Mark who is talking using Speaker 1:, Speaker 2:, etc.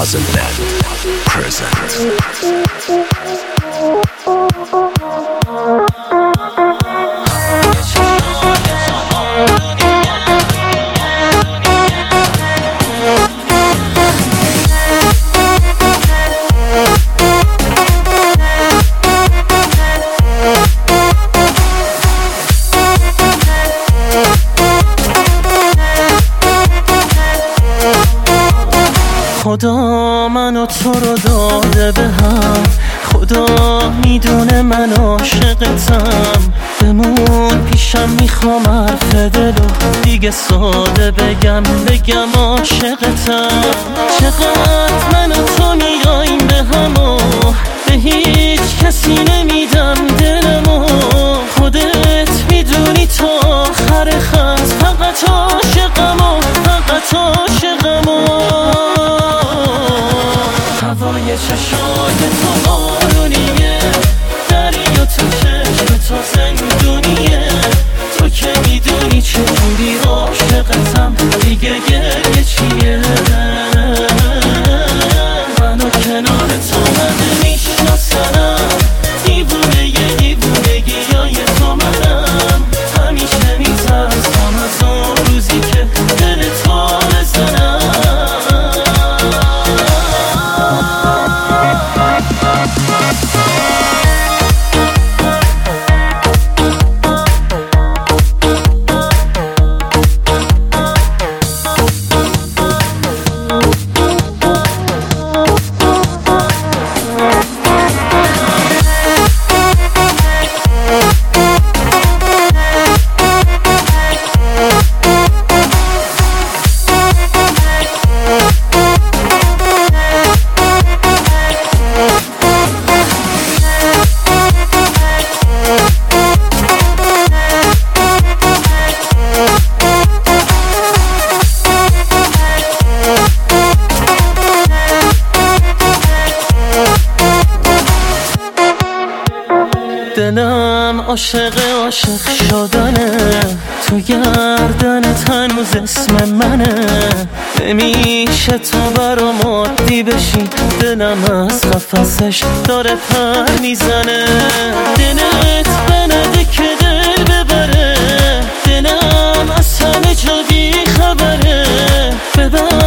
Speaker 1: Puzzleland presents
Speaker 2: خدا منو تو رو داده به هم، خدا میدونه من عاشقتم. بمون پیشم میخوام حرف دلو دیگه ساده بگم عاشقتم. چقدر من و تو میاییم به همو، به هیچ کسی نمیدم دلمو. خودت میدونی تا آخر خط فقط عاشقمو، فقط عاشقمو. هوای چشای تو بارونیه، دریا تو چشم تو زندونیه. تو که میدونی چجوری عاشقتم، دیگه گریه چیه؟ منو کنار تو من میشناسنم، دیوونگی های تو منم. همیشه میترسم از اون روزی که دل تو بزنم. دلم عاشق شدنه، تو گردنت هنوز اسم منه. نمیشه تو برام عادی بشی، دلم از قفسش داره پر میزنه. دلت بنده که دل ببره، دلم از همه جا بی خبره. ببر